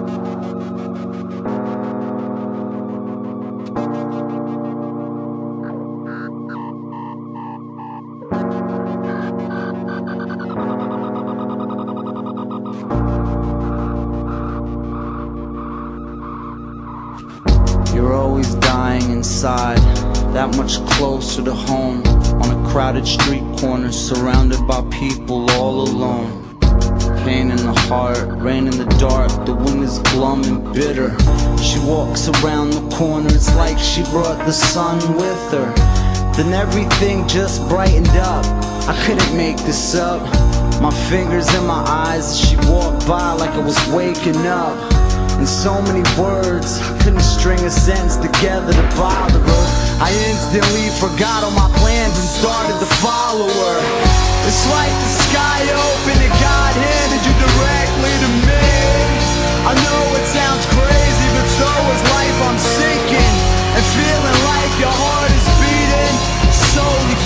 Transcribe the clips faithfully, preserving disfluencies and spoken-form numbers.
You're always dying inside, that much closer to home. On a crowded street corner, surrounded by people all alone. Pain in the heart, rain in the dark, the wind is glum and bitter. She walks around the corner, it's like she brought the sun with her. Then everything just brightened up, I couldn't make this up. My fingers in my eyes as she walked by like I was waking up. In so many words, I couldn't string a sentence together to bother her. I instantly forgot all my plans and started to follow her. It's like the sky opened and God handed you directly to me. I know it sounds crazy, but so is life. I'm sinking and feeling like your heart is beating solely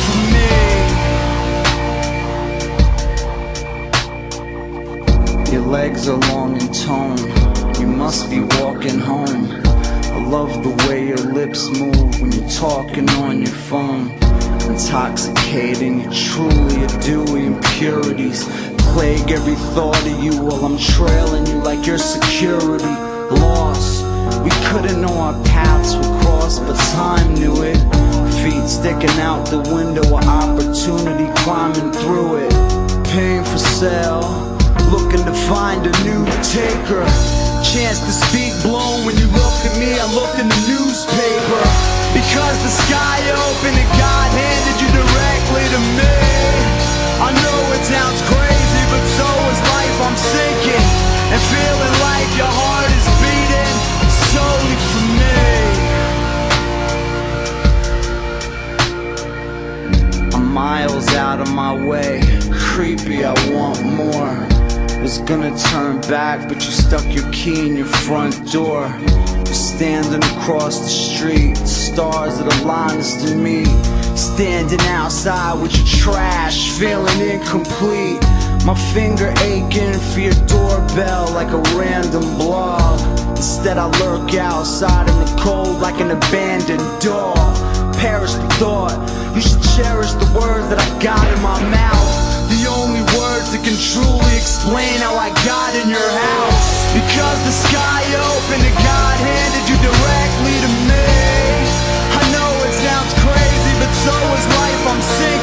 for me. Your legs are long and toned, you must be walking home. I love the way your lips move when you're talking on your phone. Intoxicating, you're truly a dewy impurities. Plague every thought of you while I'm trailing you like your security. Lost, we couldn't know our paths would cross, but time knew it. Feet sticking out the window of opportunity, climbing through it. Paying for sale, looking to find a new taker. Chance to speak blown when you look at me, I looked in the newspaper. Because the sky opened and God handed you directly to me. I know it sounds crazy, but so is life. I'm sinking and feeling like your heart is beating solely for me. I'm miles out of my way, creepy, I want more. Was gonna turn back, but you stuck your key in your front door. You're standing across the street, the stars that align us to me. Standing outside with your trash, feeling incomplete. My finger aching for your doorbell like a random blog. Instead I lurk outside in the cold like an abandoned dog. Perish the thought, you should cherish the words that I got in my mouth. The only words that can truly explain how I got in your house. Because the sky opened and God handed you directly to me. I know it sounds crazy, but so is life. I'm sinking